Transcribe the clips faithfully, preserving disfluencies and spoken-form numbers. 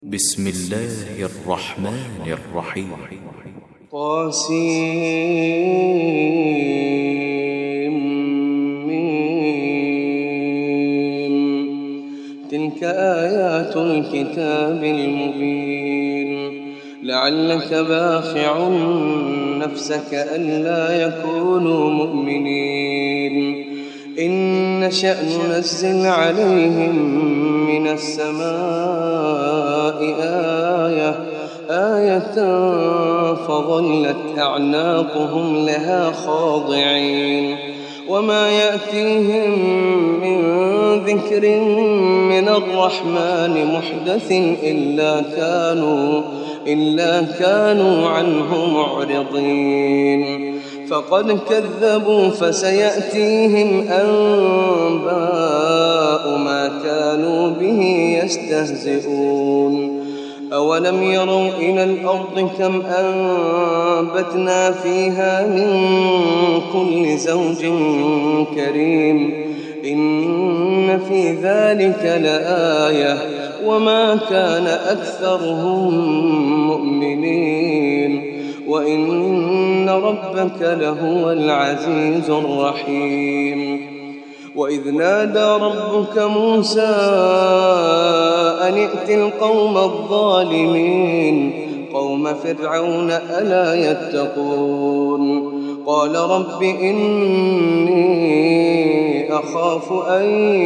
بسم الله الرحمن الرحيم. طاسيم. تلك آيات الكتاب المبين. لعلك باخع نفسك ألا يكونوا مؤمنين إن نشأ ننزل عليهم من السماء آية آية فظلت أعناقهم لها خاضعين وما يأتيهم من ذكر من الرحمن محدث إلا كانوا إلا كانوا عنه معرضين فقد كذبوا فسيأتيهم أنباء ما كانوا به يستهزئون أولم يروا إلى الأرض كم أنبتنا فيها من كل زوج كريم إن في ذلك لآية وما كان أكثرهم مؤمنين وإن ربك لهو العزيز الرحيم. وإذ نادى ربك موسى أن ائت القوم الظالمين قوم فرعون ألا يتقون قال رب إني أخاف أن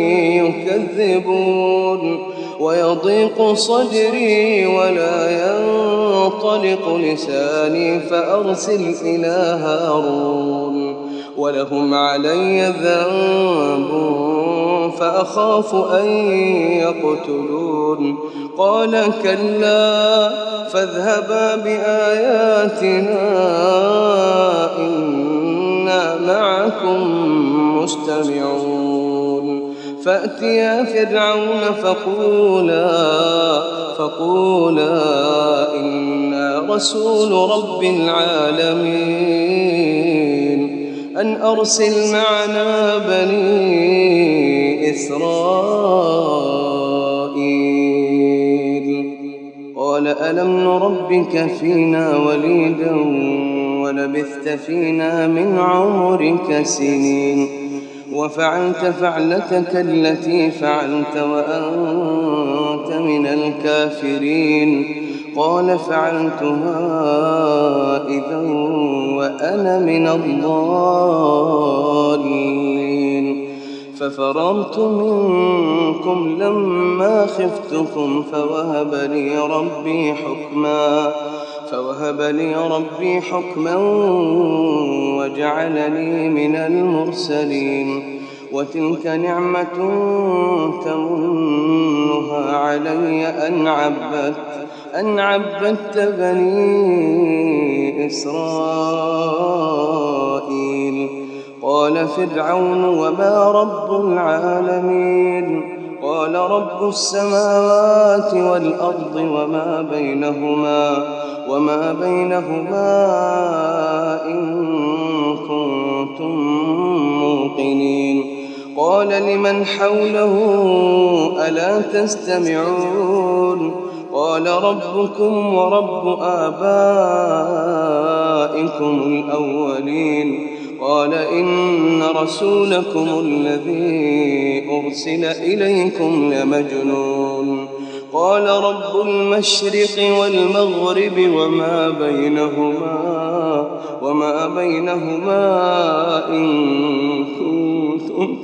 يكذبون ويضيق صدري ولا ينطلق لساني فأرسل إلى هارون ولهم علي ذنب فأخاف أن يقتلون قال كلا فاذهبا بآياتنا إنا معكم مستمعون فأتيا فرعون فقولا فقولا إنا رسول رب العالمين أن أرسل معنا بني إسرائيل قال ألم نربك فينا وليدا ولبثت فينا من عمرك سنين وفعلت فعلتك التي فعلت وأنت من الكافرين قال فعلتها إذا وأنا من الضالين ففررت منكم لما خفتكم فوهب لي ربي حكما فوهب لي ربي حكما وجعلني من المرسلين وتلك نعمة تمنها علي أن عبدت أن عبدت بني إسرائيل قال فرعون وما رب العالمين قال رب السماوات والأرض وما بينهما وما بينهما إن كنتم موقنين قال لمن حوله ألا تستمعون قال ربكم ورب آبائكم الأولين قال إن رسولكم الذي أرسل إليكم لمجنون قال رب المشرق والمغرب وما بينهما وما بينهما إن كنتم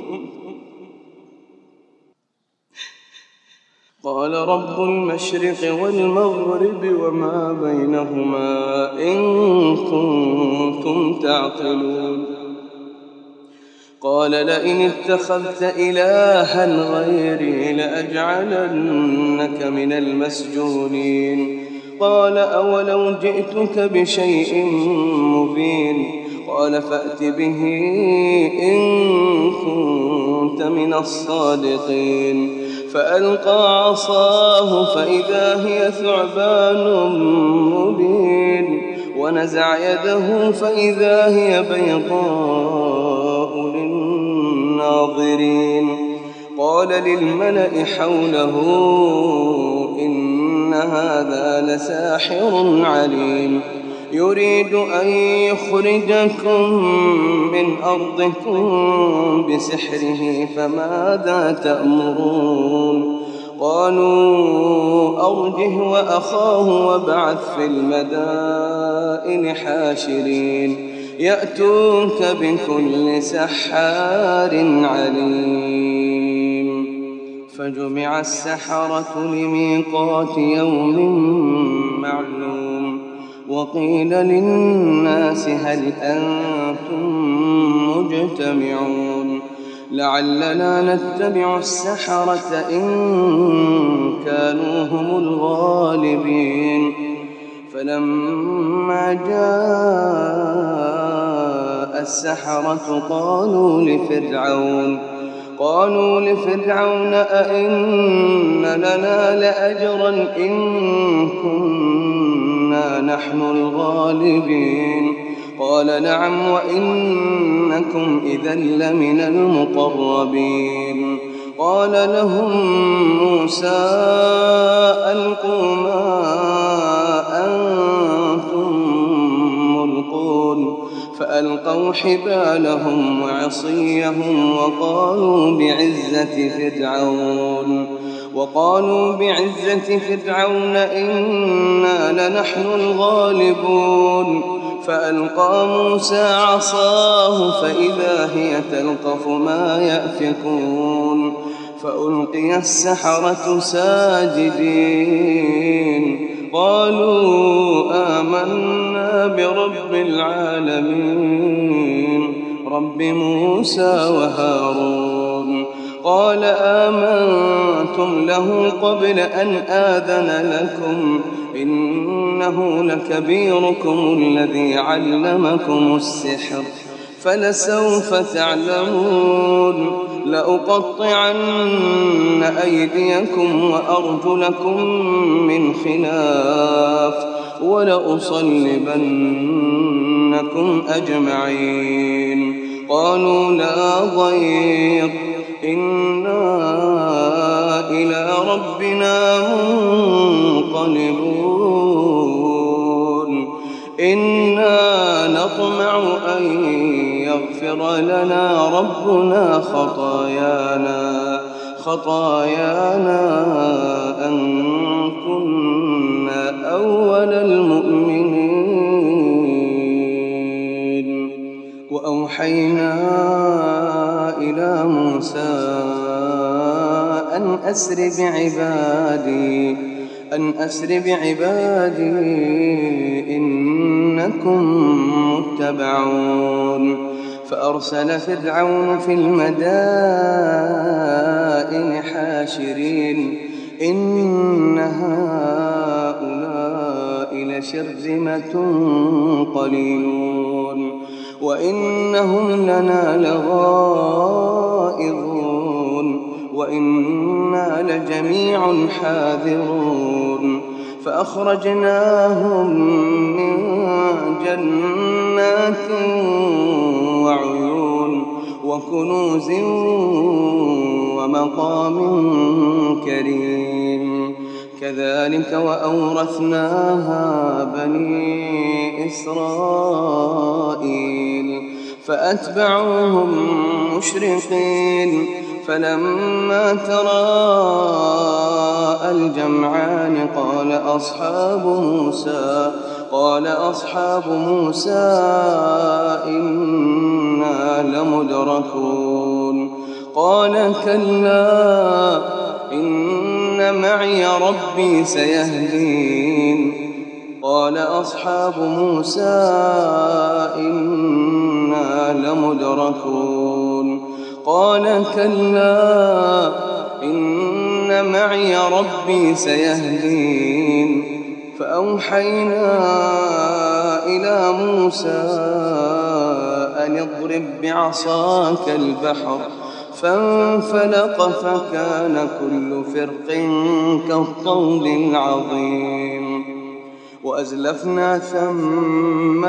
قال رب المشرق والمغرب وما بينهما إن كنتم تعقلون قال لئن اتخذت إلها غيري لأجعلنك من المسجونين قال أولو جئتك بشيء مبين قال فأت به إن كنت من الصادقين فألقى عصاه فإذا هي ثعبان مبين ونزع يده فإذا هي بيضاء للناظرين قال للملأ حوله إن إن هذا لساحر عليم يريد أن يخرجكم من أرضكم بسحره فماذا تأمرون قالوا أرجه وأخاه وابعث في المدائن حاشرين يأتوك بكل سحار عليم فجمع السحرة لميقات يوم معلوم وقيل للناس هل أنتم مجتمعون لعلنا نتبع السحرة إن كانوا هم الغالبين فلما جاء السحرة قالوا لفرعون قالوا لفرعون أئن لنا لأجرا إن كنا نحن الغالبين قال نعم وإنكم إذا لمن المقربين قال لهم موسى ألقوا ما أنتم ملقون فألقوا حبالهم وعصيهم وقالوا بعزة فرعون وقالوا بعزة فرعون إنا لنحن الغالبون فألقى موسى عصاه فإذا هي تلقف ما يأفكون فألقي السحرة ساجدين قالوا آمنا برب العالمين رب موسى وهارون قال آمنتم له قبل أن آذن لكم إنه لكبيركم الذي علمكم السحر فلسوف تعلمون لأقطعن أيديكم وأرجلكم من خلاف ولأصلبنكم أجمعين قالوا لا ضير إنا إلى ربنا منقلبون إنا نطمع أن يغفر لنا ربنا خطايانا خطايانا أن كنا أول المؤمنين وأوحينا إلى موسى أن أسر بعبادي أن أسر بعبادي إنكم متبعون فأرسل فرعون في المدائن حاشرين إن هؤلاء لشرذمة قليلون وإنهم لنا لغائظون وإنا لجميع حاذرون فأخرجناهم من جنات وعيون وكنوز ومقام كريم كذلك وأورثناها بني إسرائيل فأتبعوهم مشرقين فلما تراءى الجمعان قال أصحاب موسى قال أصحاب موسى إنا لمدركون قال كلا إن معي ربي سيهدين قال أصحاب موسى إنا لمدركون قال كلا إن معي ربي سيهدين فأوحينا إلى موسى أن اضرب بعصاك البحر فانفلق فكان كل فرق كالطود العظيم وأزلفنا ثم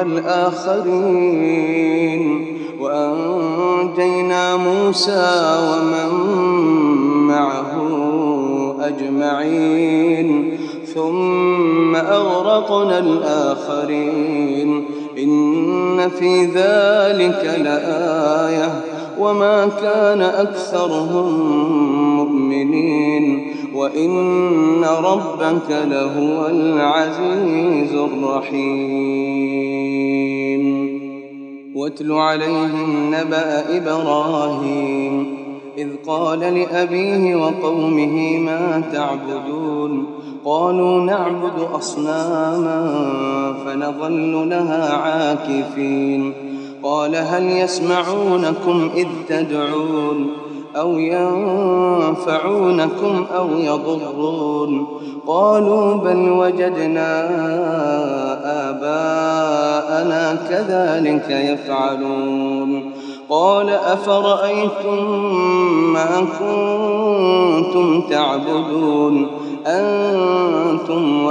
الآخرين وأنجينا موسى ومن معه أجمعين ثم أغرقنا الآخرين إن في ذلك لآية وما كان أكثرهم مؤمنين وإن ربك لهو العزيز الرحيم. واتل عليهم نبأ إبراهيم إذ قال لأبيه وقومه ما تعبدون قالوا نعبد أصناما فنظل لها عاكفين قال هل يسمعونكم إذ تدعون أو ينفعونكم أو يضرون قالوا بل وجدنا آباءنا كذلك يفعلون قال أفرأيتم ما كنتم تعبدون أنتم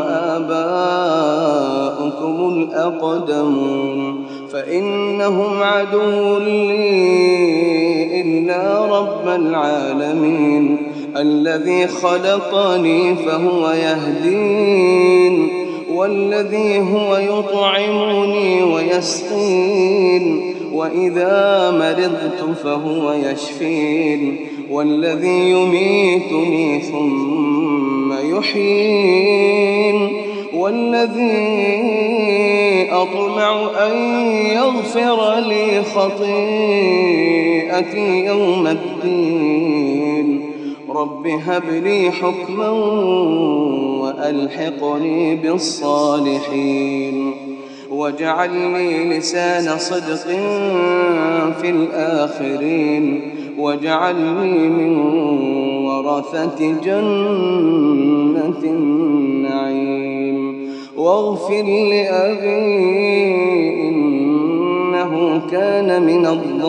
وآباؤكم الأقدمون فإنهم عدو لي إلا رب العالمين الذي خلقني فهو يهدين والذي هو يطعمني ويسقين وإذا مرضت فهو يشفين والذي يميتني ثم يحيين والذي أطمع أن يغفر لي خطيئتي يوم الدين رب هب لي حكما وألحقني بالصالحين واجعلني لسان صدق في الآخرين واجعلني من ورثة جنة النعيم واغفر لأبي إنه كان من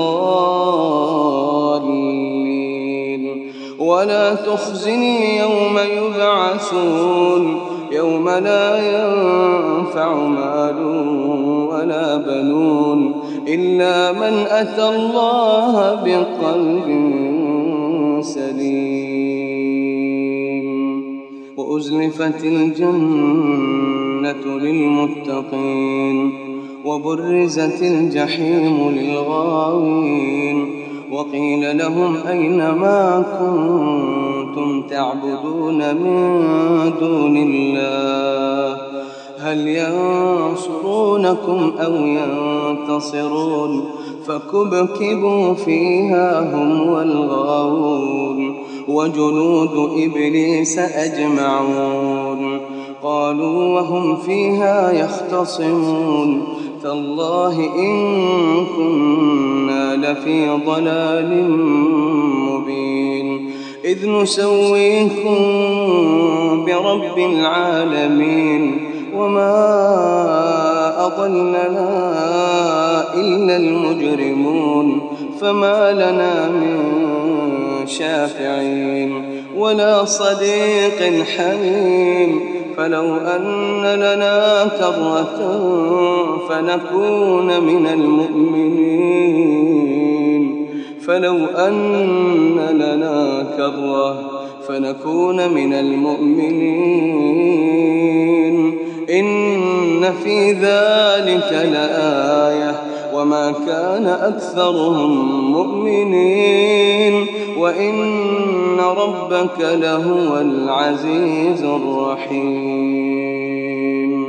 الضالين ولا تخزني يوم يبعثون يوم لا ينفع مال ولا بنون إلا من أتى الله بقلب سليم وأزلفت الجنة للمتقين وبرزت الجحيم للغاوين وقيل لهم أين ما كنتم تعبدون من دون الله هل ينصرونكم أو ينتصرون فكبكبوا فيها هم والغاوون وجنود إبليس أجمعون قالوا وهم فيها يختصمون تالله إن كنا لفي ضلال مبين إذ نسويكم برب العالمين وما أضلنا إلا المجرمون فما لنا من شافعين ولا صديق حميم فلو أن لنا كرة فنكون من المؤمنين فلو أن لنا كرة فنكون من المؤمنين إن في ذلك لآية وما كان أكثرهم مؤمنين وإن ربك لهو العزيز الرحيم.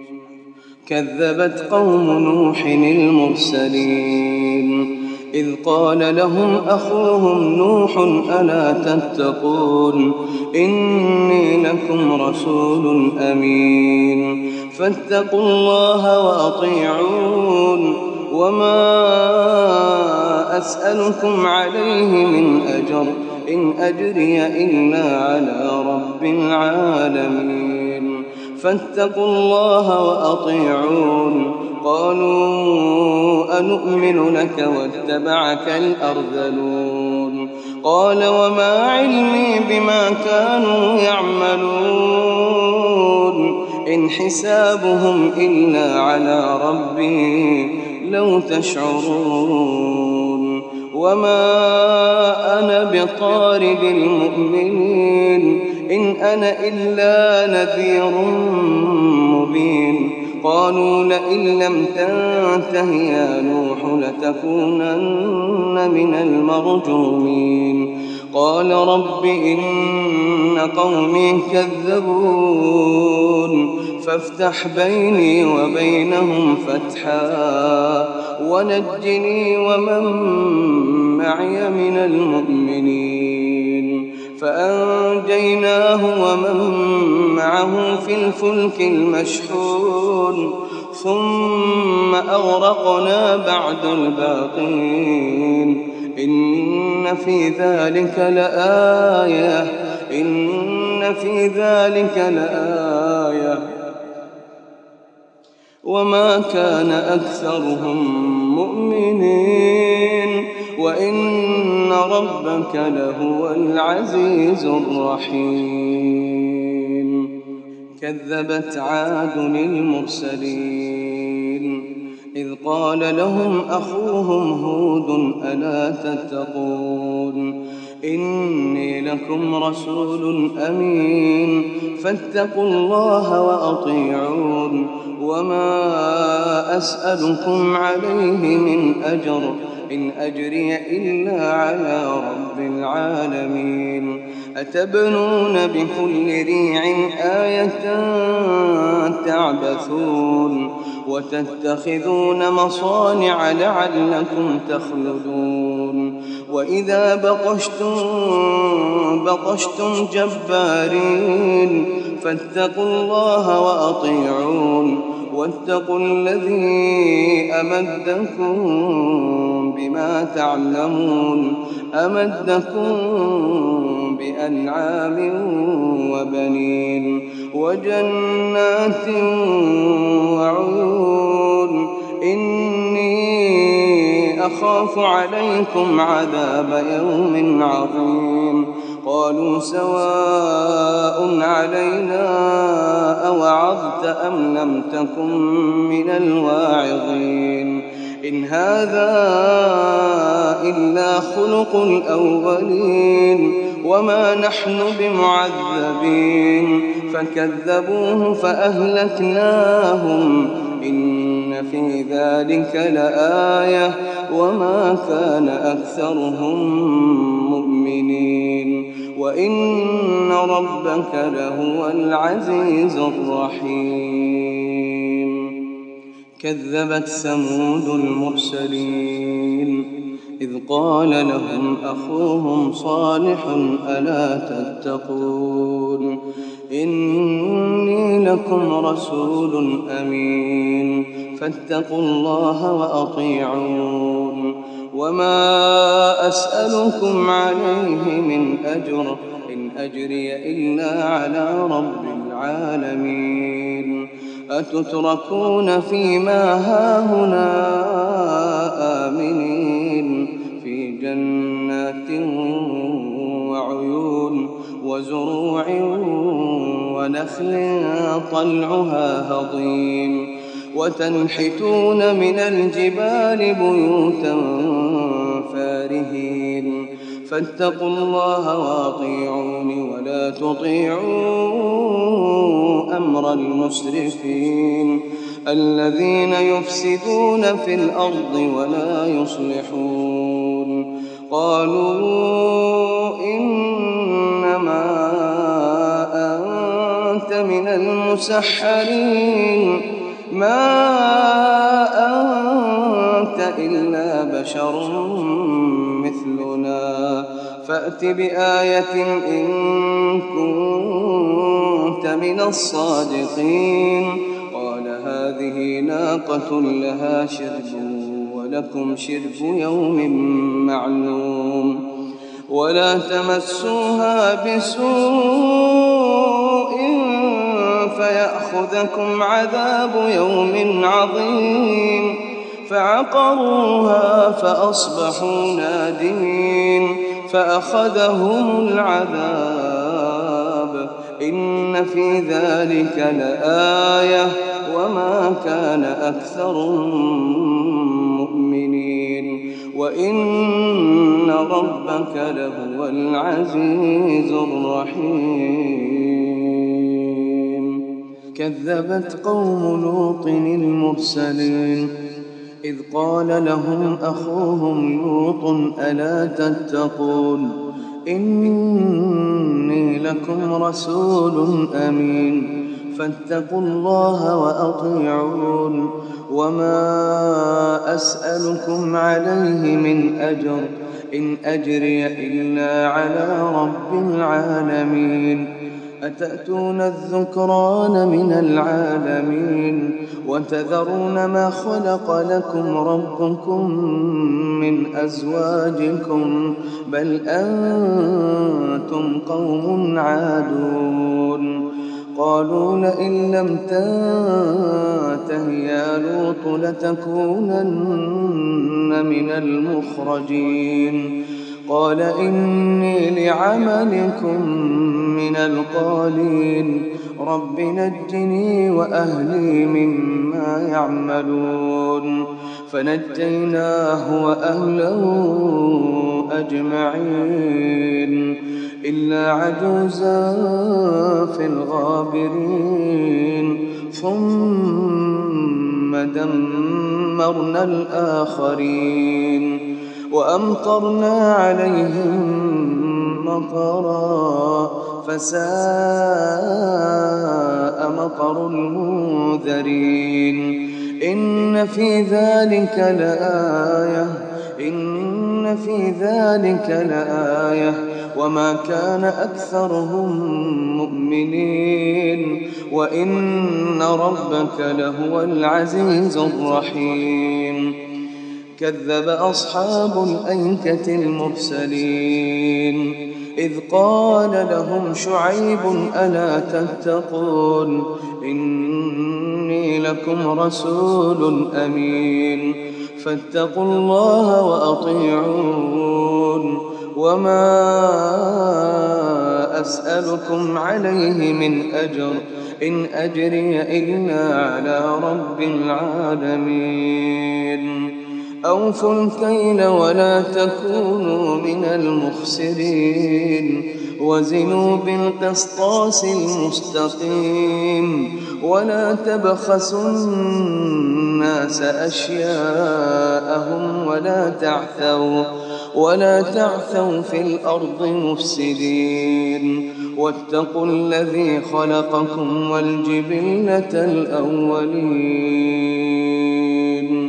كذبت قوم نوح المرسلين إذ قال لهم أخوهم نوح ألا تتقون إني لكم رسول أمين فاتقوا الله وأطيعون وما أسألكم عليه من أجر إن أجري إلا على رب العالمين فاتقوا الله وأطيعون قالوا أنؤمن لك واتبعك الأرذلون قال وما علمي بما كانوا يعملون إن حسابهم إلا على ربي لو تشعرون وما أنا بطارد المؤمنين إن أنا إلا نذير مبين قالوا لئن لم تنته يا نوح لتكونن من المرجومين قال رب إن قومي كذبون فافتح بيني وبينهم فتحا ونجني ومن معي من المؤمنين فأنجيناه ومن معه في الفلك المشحون ثم أغرقنا بعد الباقين إن في ذلك لآية إن في ذلك لآية وما كان أكثرهم مؤمنين وإن ربك لهو العزيز الرحيم كذبت عاد المرسلين إذ قال لهم أخوهم هود ألا تتقون إني لكم رسول أمين فاتقوا الله وأطيعون وما أسألكم عليه من أجر إن أجري إلا على رب العالمين أتبنون بكل ريع آية تعبثون وتتخذون مصانع لعلكم تخلدون وإذا بطشتم بطشتم جبارين فاتقوا الله وأطيعون واتقوا الذي أمدكم بما تعلمون أمدكم بأنعام وبنين وجنات وعيون إني أخاف عليكم عذاب يوم عظيم قالوا سواء علينا أوعظت أم لم تكن من الواعظين إن هذا إلا خلق الأولين وما نحن بمعذبين فكذبوه فأهلكناهم إن في ذلك لآية وما كان أكثرهم مؤمنين وإن ربك لهو العزيز الرحيم كذبت ثمود المرسلين إذ قال لهم أخوهم صالح ألا تتقون إني لكم رسول أمين فاتقوا الله وأطيعون وما أسألكم عليه من أجر إن أجري إلا على رب العالمين أتتركون فيما هاهنا آمنين في جنات وعيون وزروع ونخل طلعها هضيم وتنحتون من الجبال بيوتا فارهين فاتقوا الله وأطيعون ولا تطيعوا أمر المسرفين الذين يفسدون في الأرض ولا يصلحون قالوا إنما أنت من المسحرين ما أنت إلا بشر مثلنا فأت بآية إن كنت من الصادقين قال هذه ناقة لها شرب ولكم شرب يوم معلوم ولا تمسوها بسوء فيأخذكم عذاب يوم عظيم فعقروها فأصبحوا نادمين فأخذهم العذاب إن في ذلك لآية وما كان أكثرهم مؤمنين وإن ربك لهو العزيز الرحيم. كذبت قوم لوط المرسلين إذ قال لهم أخوهم لوط ألا تتقون إني لكم رسول أمين فاتقوا الله وأطيعون وما أسألكم عليه من أجر إن أجري إلا على رب العالمين. أتأتون الذكران من العالمين وتذرون ما خلق لكم ربكم من أزواجكم بل أنتم قوم عادون. قالوا لئن لم تنته يا لوط لتكونن من المخرجين. قال إني لعملكم من القالين رب نجني وأهلي مما يعملون. فنجيناه وأهله أجمعين إلا عجوزا في الغابرين ثم دمرنا الآخرين وأمطرنا عليهم مطرا فساء مطر المنذرين. إن في ذلك لآية إن في ذلك لآية وما كان أكثرهم مؤمنين وإن ربك لهو العزيز الرحيم. كذب أصحاب الأيكة المرسلين إذ قال لهم شعيب ألا تتقون إني لكم رسول أمين فاتقوا الله وأطيعون وما أسألكم عليه من أجر إن أجري إلا على رب العالمين. أوفوا الكيل ولا تكونوا من المخسرين وزنوا بالقسطاس المستقيم ولا تبخسوا الناس أشياءهم ولا تعثوا ولا تعثوا في الأرض مفسدين واتقوا الذي خلقكم والجبلة الأولين.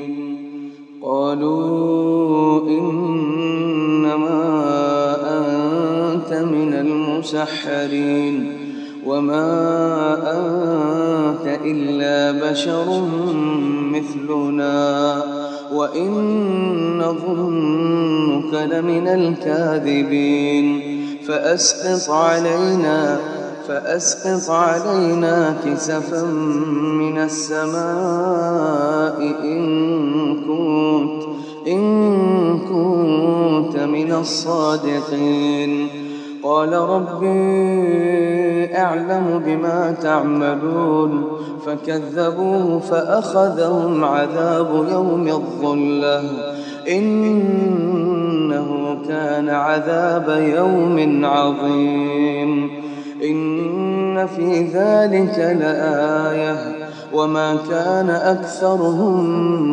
قالوا إنما أنت من المسحرين وما أنت إلا بشر مثلنا وإن نظنك لمن الكاذبين فأسقط علينا فأسقط علينا كسفا من السماء إن كنت إن كنت من الصادقين. قال ربي أعلم بما تعملون فكذبوه فأخذهم عذاب يوم الظلة إنه كان عذاب يوم عظيم. إن في ذلك لآية وما كان أكثرهم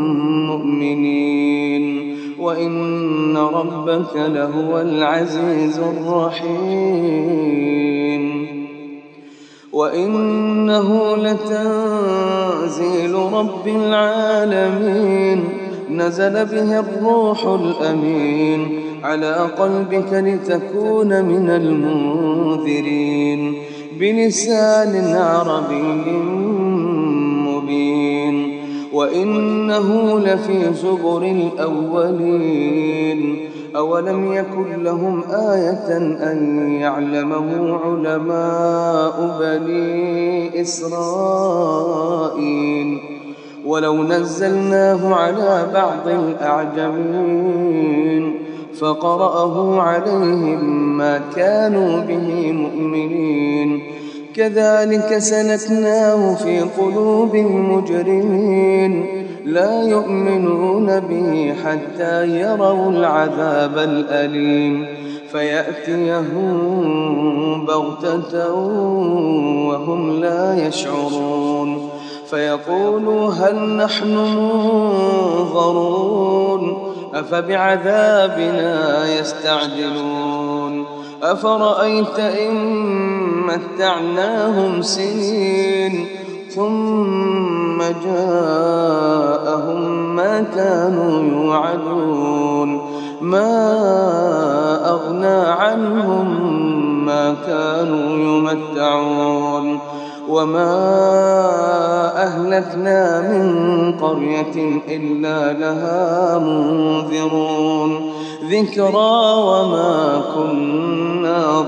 مؤمنين وإن ربك لهو العزيز الرحيم. وإنه لتنزيل رب العالمين نزل به الروح الأمين على قلبك لتكون من المنذرين بلسان عربي مبين. وإنه لفي زبر الأولين أولم يكن لهم آية أن يعلمه علماء بني إسرائيل ولو نزلناه على بعض الأعجمين فقرأه عليهم ما كانوا به مؤمنين كذلك سلكناه في قلوب المجرمين لا يؤمنون به حتى يروا العذاب الأليم فيأتيهم بغتة وهم لا يشعرون فيقولوا هل نحن منظرون أفبعذابنا يستعجلون أفرأيت إن متعناهم سنين ثم جاءهم ما كانوا يوعدون ما أغنى عنهم ما كانوا يمتعون وما أهلكنا من قرية إلا لها منذرون ذكرى وما كنا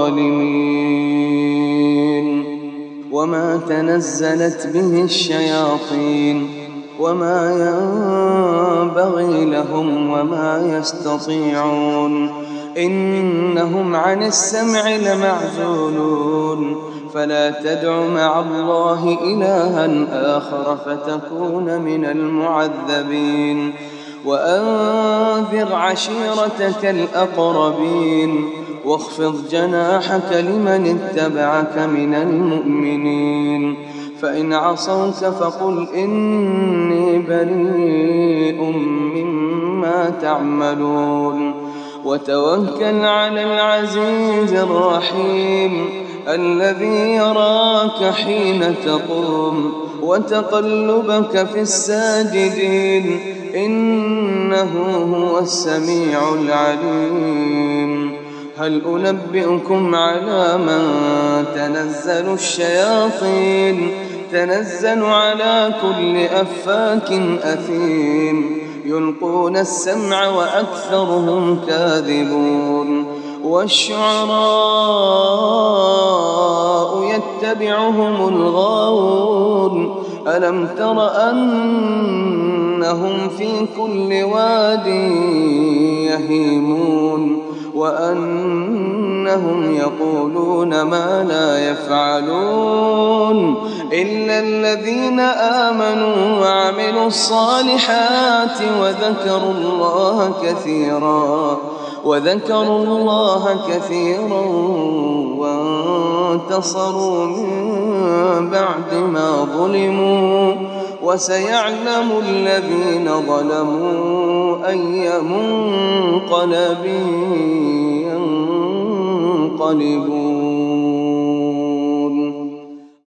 ظالمين وما تنزلت به الشياطين وما ينبغي لهم وما يستطيعون إنهم عن السمع لمعزولون فلا تدع مع الله إلها آخر فتكون من المعذبين وأنذر عشيرتك الأقربين واخفض جناحك لمن اتبعك من المؤمنين فإن عصوك فقل إني بريء مما تعملون وتوكل على العزيز الرحيم الذي يراك حين تقوم وتقلبك في الساجدين إنه هو السميع العليم هل أنبئكم على من تنزل الشياطين تنزل على كل أفاك أثيم يلقون السمع وأكثرهم كاذبون والشعراء يتبعهم الغاوون ألم تر أنهم في كل واد يهيمون وأنهم يقولون ما لا يفعلون إلا الذين آمنوا وعملوا الصالحات وذكروا الله كثيرا وذكروا الله كثيرا وانتصروا من بعد ما ظلموا وسيعلم الذين ظلموا أي منقلب ينقلبون.